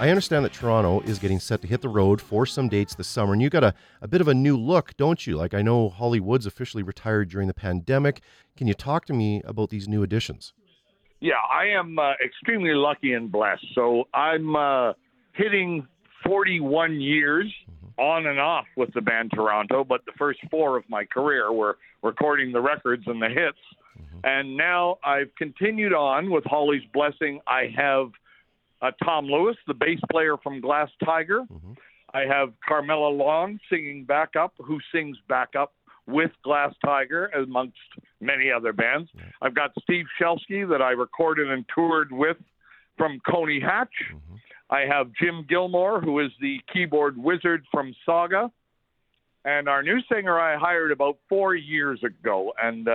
I understand that Toronto is getting set to hit the road for some dates this summer, and you got a bit of a new look, don't you? Like, I know Holly Woods officially retired during the pandemic. Can you talk to me about these new additions? Yeah, I am extremely lucky and blessed. So I'm hitting 41 years on and off with the band Toronto, but the first 4 of my career were recording the records and the hits. And now I've continued on with Holly's blessing. I have Tom Lewis, the bass player from Glass Tiger. I have Carmela Long singing backup, who sings backup with Glass Tiger, amongst many other bands. I've got Steve Shelsky that I recorded and toured with from Coney Hatch. I have Jim Gilmore, who is the keyboard wizard from Saga. And our new singer I hired about 4 years ago. And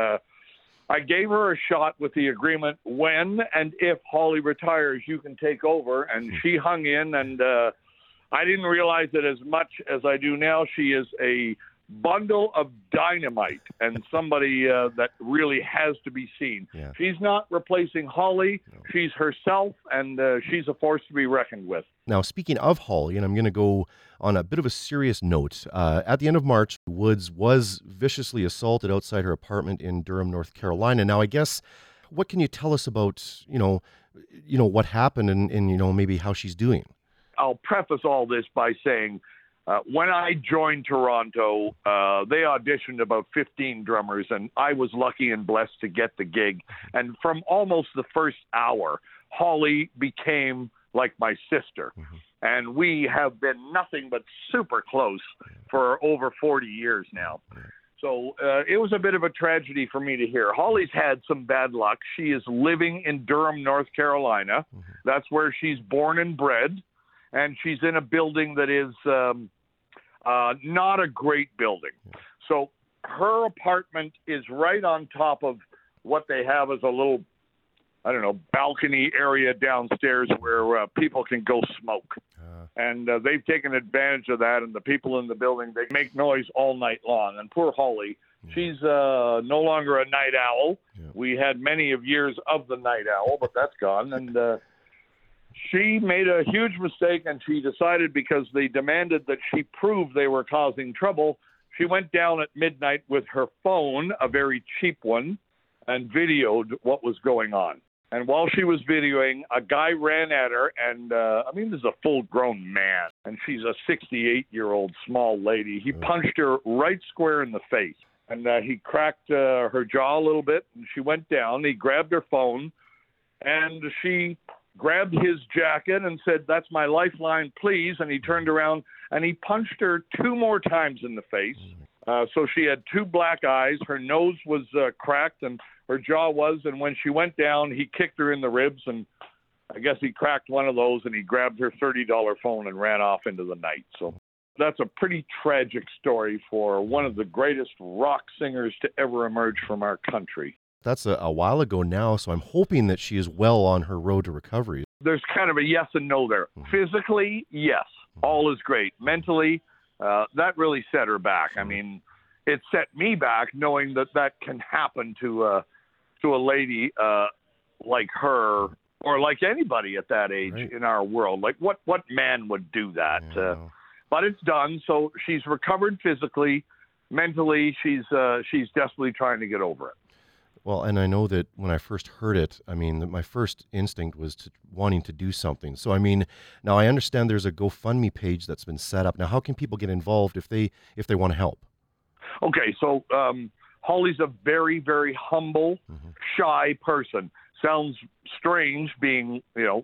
I gave her a shot with the agreement, when and if Holly retires, you can take over. And she hung in, and I didn't realize it as much as I do now. She is a bundle of dynamite and somebody that really has to be seen. Yeah. She's not replacing Holly. No. She's herself, and she's a force to be reckoned with. Now, speaking of Holly, and I'm going to go on a bit of a serious note, at the end of March, Woods was viciously assaulted outside her apartment in Durham, North Carolina. Now, I guess, what can you tell us about, what happened and maybe how she's doing? I'll preface all this by saying, when I joined Toronto, they auditioned about 15 drummers, and I was lucky and blessed to get the gig. And from almost the first hour, Holly became like my sister. And we have been nothing but super close for over 40 years now. So it was a bit of a tragedy for me to hear. Holly's had some bad luck. She is living in Durham, North Carolina. That's where she's born and bred. And she's in a building that is not a great building. So her apartment is right on top of what they have as a little, balcony area downstairs where people can go smoke. And they've taken advantage of that, and the people in the building, they make noise all night long. And poor Holly, she's no longer a night owl. We had many of years of the night owl, but that's gone. And she made a huge mistake, and she decided, because they demanded that she prove they were causing trouble, she went down at midnight with her phone, a very cheap one, and videoed what was going on. And while she was videoing, a guy ran at her, and this is a full-grown man, and she's a 68-year-old small lady. He punched her right square in the face, and he cracked her jaw a little bit, and she went down. He grabbed her phone, and she grabbed his jacket and said, "That's my lifeline, please." And he turned around and he punched her 2 more times in the face. So she had 2 black eyes. Her nose was cracked, and her jaw was. And when she went down, he kicked her in the ribs, and I guess he cracked one of those, and he grabbed her $30 phone and ran off into the night. So that's a pretty tragic story for one of the greatest rock singers to ever emerge from our country. That's a while ago now, so I'm hoping that she is well on her road to recovery. There's kind of a yes and no there. Physically, yes, all is great. Mentally, that really set her back. I mean, it set me back knowing that can happen to a lady like her, or like anybody at that age in our world. Like, what man would do that? But it's done. So she's recovered physically. Mentally, she's desperately trying to get over it. Well, and I know that when I first heard it, my first instinct was wanting to do something. So, now I understand there's a GoFundMe page that's been set up. Now, how can people get involved if they want to help? Okay, so Holly's a very, very humble, shy person. Sounds strange being,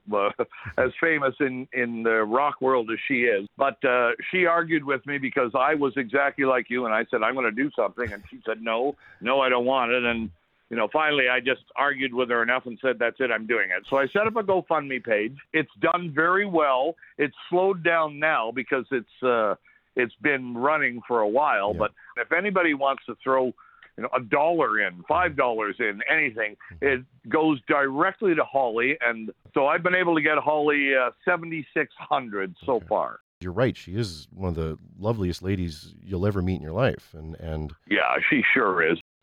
as famous in the rock world as she is. But she argued with me because I was exactly like you, and I said, I'm going to do something. And she said, no, I don't want it. And finally, I just argued with her enough and said, that's it, I'm doing it. So I set up a GoFundMe page. It's done very well. It's slowed down now because it's been running for a while. Yeah. But if anybody wants to throw $1 in, $5 in, anything, it goes directly to Holly. And so I've been able to get Holly $7,600 so far. You're right. She is one of the loveliest ladies you'll ever meet in your life. And yeah, she sure is.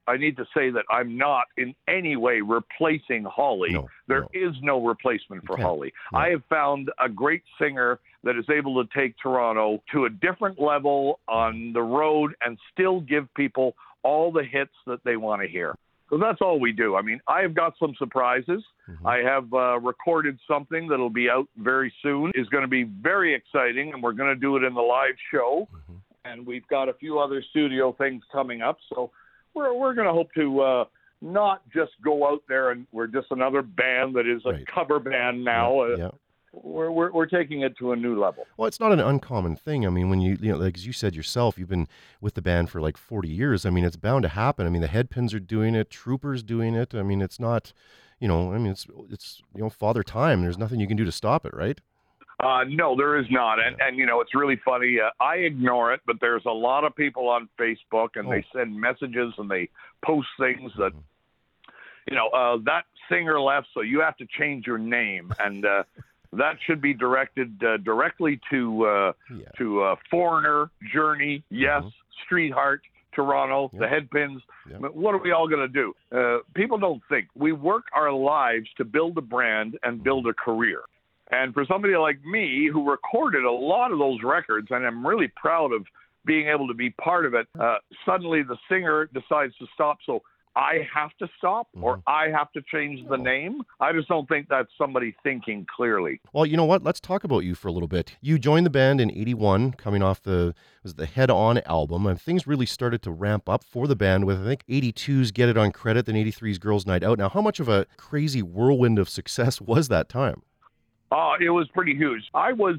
I need to say that I'm not in any way replacing Holly. There is no replacement for Holly. No. I have found a great singer that is able to take Toronto to a different level on the road and still give people all the hits that they want to hear. So that's all we do. I mean, I have got some surprises. Mm-hmm. I have recorded something that'll be out very soon. It's going to be very exciting, and we're going to do it in the live show. Mm-hmm. And we've got a few other studio things coming up. So we're going to hope to not just go out there and we're just another band that is a cover band now. Yeah. We're taking it to a new level. Well, it's not an uncommon thing. I mean, when you know, like as you said yourself, you've been with the band for like 40 years. I mean, it's bound to happen. I mean, the Headpins are doing it, Troopers doing it. I mean, it's not, it's Father Time. There's nothing you can do to stop it, right? No, there is not. And it's really funny. I ignore it, but there's a lot of people on Facebook, and they send messages and they post things that, that singer left, so you have to change your name. And that should be directed directly to Foreigner, Journey, Yes, Streetheart, Toronto, the Headpins. What are we all going to do? People don't think. We work our lives to build a brand and build a career. And for somebody like me who recorded a lot of those records, and I'm really proud of being able to be part of it, suddenly the singer decides to stop. So I have to stop or I have to change the name. I just don't think that's somebody thinking clearly. Well, you know what? Let's talk about you for a little bit. You joined the band in 81, coming off the Head On album, and things really started to ramp up for the band with, I think, 82's Get It On Credit, then 83's Girls Night Out. Now, how much of a crazy whirlwind of success was that time? It was pretty huge. I was,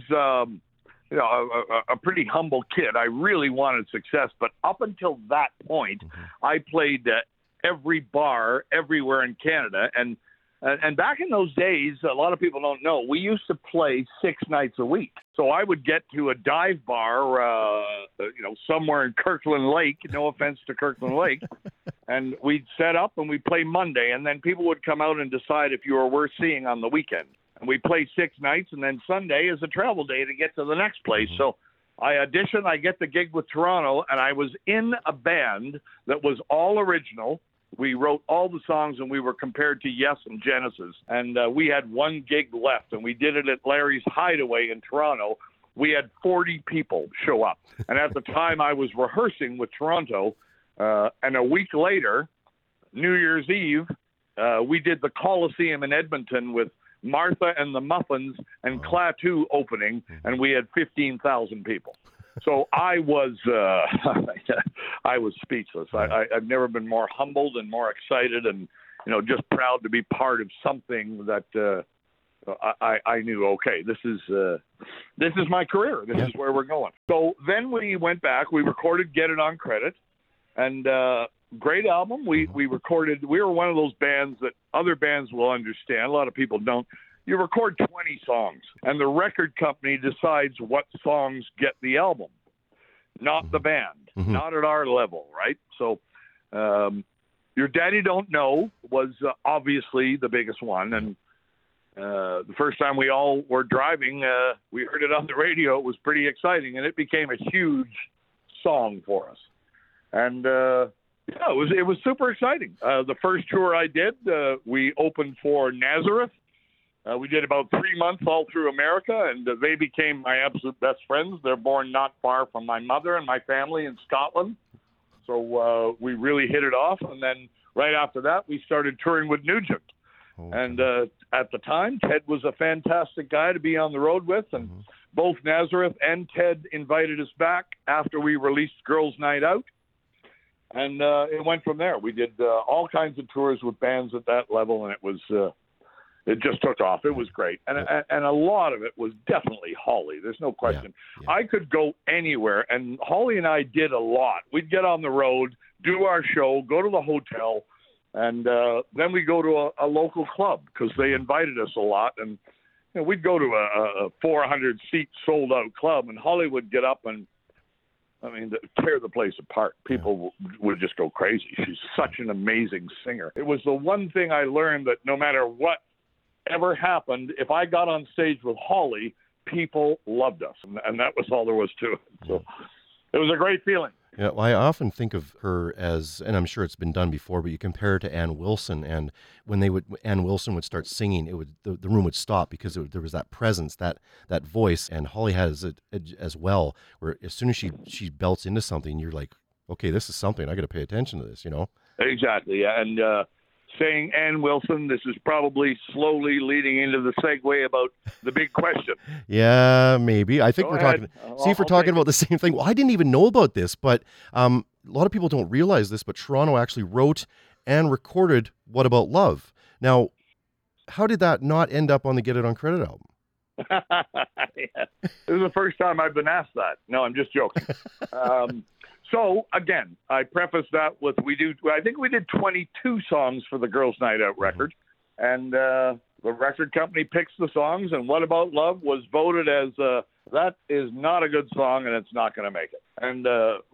a pretty humble kid. I really wanted success, but up until that point, I played every bar everywhere in Canada, and back in those days, a lot of people don't know, we used to play 6 nights a week. So I would get to a dive bar, somewhere in Kirkland Lake. No offense to Kirkland Lake. And we'd set up and we'd play Monday, and then people would come out and decide if you were worth seeing on the weekend. And we play 6 nights, and then Sunday is a travel day to get to the next place. So I audition, I get the gig with Toronto, and I was in a band that was all original. We wrote all the songs, and we were compared to Yes and Genesis. And we had 1 gig left, and we did it at Larry's Hideaway in Toronto. We had 40 people show up. And at the time, I was rehearsing with Toronto, and a week later, New Year's Eve, we did the Coliseum in Edmonton with Martha and the Muffins and Klaatu opening, and we had 15,000 people. So I was speechless. I've never been more humbled and more excited, and just proud to be part of something that I knew. Okay, this is my career. This is where we're going. So then we went back. We recorded Get It On Credit, and great album. We recorded. We were one of those bands that other bands will understand. A lot of people don't. You record 20 songs, and the record company decides what songs get the album, not the band, not at our level, right? So Your Daddy Don't Know was obviously the biggest one, and the first time we all were driving, we heard it on the radio. It was pretty exciting, and it became a huge song for us. And it was super exciting. The first tour I did, we opened for Nazareth. We did about 3 months all through America, and they became my absolute best friends. They're born not far from my mother and my family in Scotland. So we really hit it off. And then right after that, we started touring with Nugent. Okay. And at the time, Ted was a fantastic guy to be on the road with. And both Nazareth and Ted invited us back after we released Girls Night Out. And it went from there. We did all kinds of tours with bands at that level, and it just took off. It was great. And a lot of it was definitely Holly. There's no question. Yeah. I could go anywhere, and Holly and I did a lot. We'd get on the road, do our show, go to the hotel, and then we'd go to a local club because they invited us a lot. And we'd go to a 400-seat sold-out club, and Holly would get up and, tear the place apart. People would just go crazy. She's such an amazing singer. It was the one thing I learned, that no matter what ever happened, if I got on stage with Holly, people loved us, and that was all there was to it. So it was a great feeling. Yeah, well, I often think of her as, and I'm sure it's been done before, but you compare her to Ann Wilson, and when Ann Wilson would start singing, it would the room would stop because there was that presence, that voice, and Holly has it as well. Where as soon as she belts into something, you're like, okay, this is something. I got to pay attention to this, you know? Exactly, yeah. And saying Ann Wilson, this is probably slowly leading into the segue about the big question. Yeah, maybe. I think Go we're ahead. talking. See if we're talking about the same thing. Well, I didn't even know about this, but a lot of people don't realize this. But Toronto actually wrote and recorded "What About Love." Now, how did that not end up on the Get It on Credit album? Yeah. This is the first time I've been asked that. No, I'm just joking. So again, I preface that with I think we did 22 songs for the Girls' Night Out record, and the record company picks the songs, and What About Love was voted as that is not a good song and it's not going to make it. And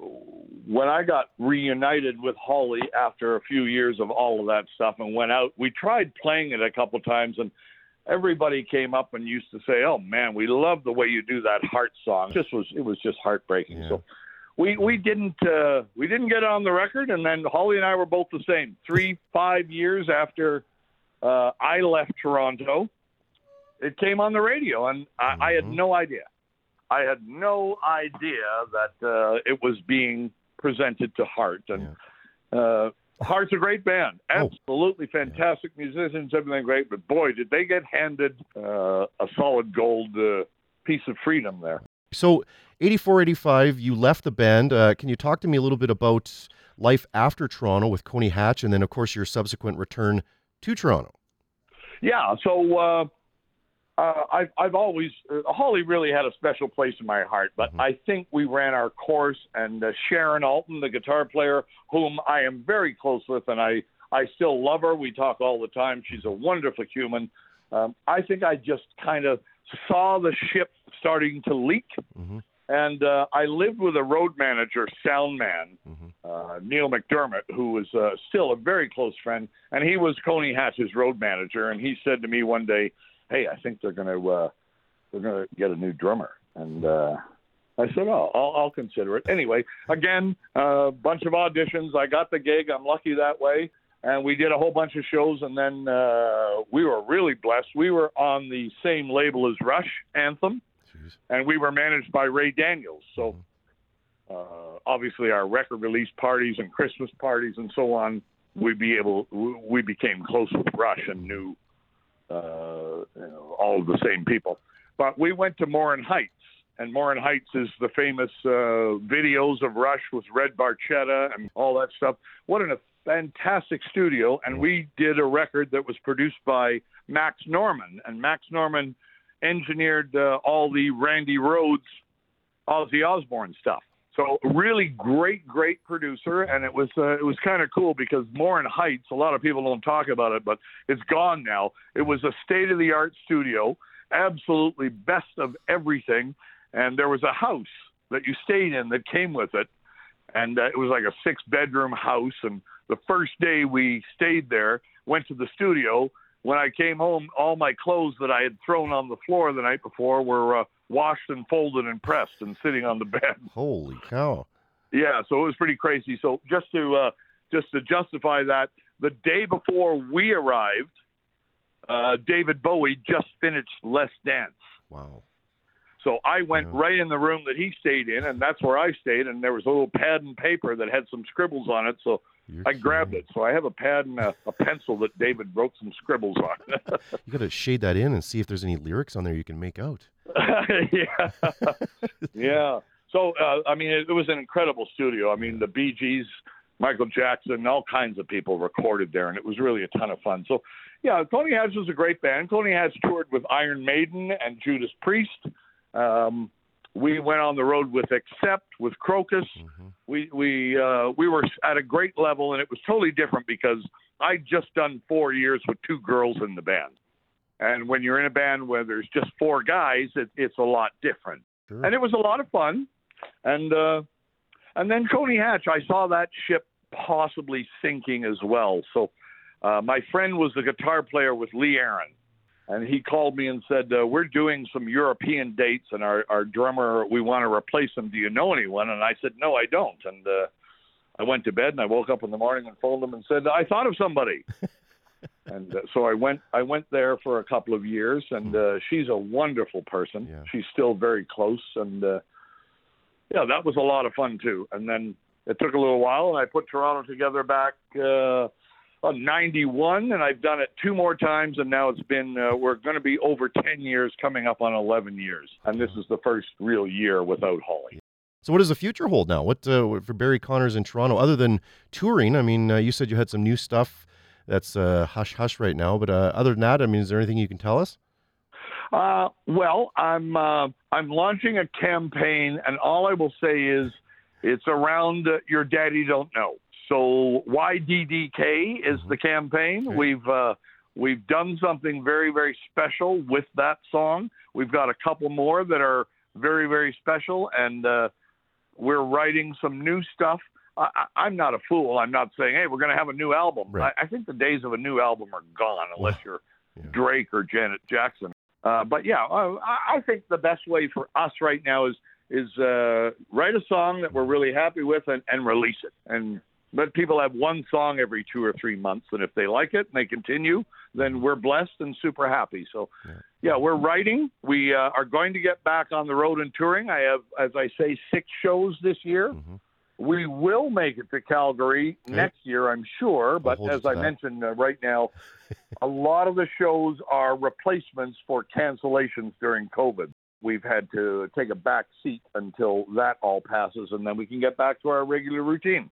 when I got reunited with Holly after a few years of all of that stuff and went out, we tried playing it a couple times, and everybody came up and used to say, "Oh man, we love the way you do that Heart song." It was just heartbreaking. Yeah. So we didn't get on the record, and then Holly and I were both the same. 5 years after I left Toronto, it came on the radio, and I had no idea. I had no idea that it was being presented to Heart, and Heart's a great band, absolutely fantastic musicians, everything great. But boy, did they get handed a solid gold piece of freedom there. So, 84, 85, you left the band. Can you talk to me a little bit about life after Toronto with Coney Hatch, and then, of course, your subsequent return to Toronto? Yeah, so I've always Holly really had a special place in my heart, but I think we ran our course, and Sharon Alton, the guitar player, whom I am very close with, and I still love her. We talk all the time. She's a wonderful human. I think I just kind of saw the ship starting to leak, and I lived with a road manager, sound man, Neil McDermott, who was still a very close friend, and he was Coney Hatch's road manager, and he said to me one day, "Hey, I think they're going to get a new drummer." And I said, "Oh, I'll consider it." Anyway, again, a bunch of auditions. I got the gig. I'm lucky that way. And we did a whole bunch of shows, and then we were really blessed. We were on the same label as Rush, Anthem, and we were managed by Ray Daniels. So obviously our record release parties and Christmas parties and so on, we became close with Rush and knew all of the same people. But we went to Morin Heights, and Morin Heights is the famous videos of Rush with Red Barchetta and all that stuff. What a fantastic studio. And we did a record that was produced by Max Norman, and Max Norman engineered all the Randy Rhoads, Ozzy Osbourne stuff. So really great producer, and it was kind of cool because Morin Heights, a lot of people don't talk about it, but it's gone now. It was a state-of-the-art studio, absolutely best of everything, and there was a house that you stayed in that came with it, and it was like a 6-bedroom house, and the first day we stayed there, went to the studio. When I came home, all my clothes that I had thrown on the floor the night before were washed and folded and pressed and sitting on the bed. Holy cow. Yeah, so it was pretty crazy. So just to justify that, the day before we arrived, David Bowie just finished Let's Dance. Wow. So I went right in the room that he stayed in, and that's where I stayed, and there was a little pad and paper that had some scribbles on it, so I grabbed it. So I have a pad and a pencil that David wrote some scribbles on. You got to shade that in and see if there's any lyrics on there you can make out. Yeah. So, I mean, it was an incredible studio. I mean, the Bee Gees, Michael Jackson, all kinds of people recorded there, and it was really a ton of fun. So, yeah, Coney Hatch was a great band. Coney Hatch toured with Iron Maiden and Judas Priest. We went on the road with Accept, with Crocus. We were at a great level, and it was totally different because I'd just done 4 years with 2 girls in the band. And when you're in a band where there's just 4 guys, it's a lot different. Sure. And it was a lot of fun. And then Coney Hatch, I saw that ship possibly sinking as well. So my friend was the guitar player with Lee Aaron. And he called me and said, we're doing some European dates, and our drummer, we want to replace him. Do you know anyone? And I said, no, I don't. And I went to bed, and I woke up in the morning and phoned him and said, I thought of somebody. And so I went there for a couple of years, and she's a wonderful person. Yeah. She's still very close, and yeah, that was a lot of fun too. And then it took a little while, and I put Toronto together back 91, and I've done it 2 more times, and now it's been we're going to be over 10 years, coming up on 11 years, and this is the first real year without Holly. So what does the future hold now? What for Barry Connors in Toronto, other than touring? I mean, you said you had some new stuff that's hush-hush right now, but other than that, I mean, is there anything you can tell us? Well, I'm launching a campaign, and all I will say is it's around Your Daddy Don't Know. So YDDK is the campaign. Okay. We've done something very, very special with that song. We've got a couple more that are very, very special, and we're writing some new stuff. I'm not a fool. I'm not saying, hey, we're going to have a new album. Right. I think the days of a new album are gone unless you're Drake or Janet Jackson. But yeah, I think the best way for us right now is write a song that we're really happy with and release it. And let people have one song every 2 or 3 months. And if they like it and they continue, then we're blessed and super happy. So yeah, we're writing. We are going to get back on the road and touring. I have, as I say, 6 shows this year. Mm-hmm. We will make it to Calgary next year, I'm sure. But as I mentioned right now, a lot of the shows are replacements for cancellations during COVID. We've had to take a back seat until that all passes, and then we can get back to our regular routine.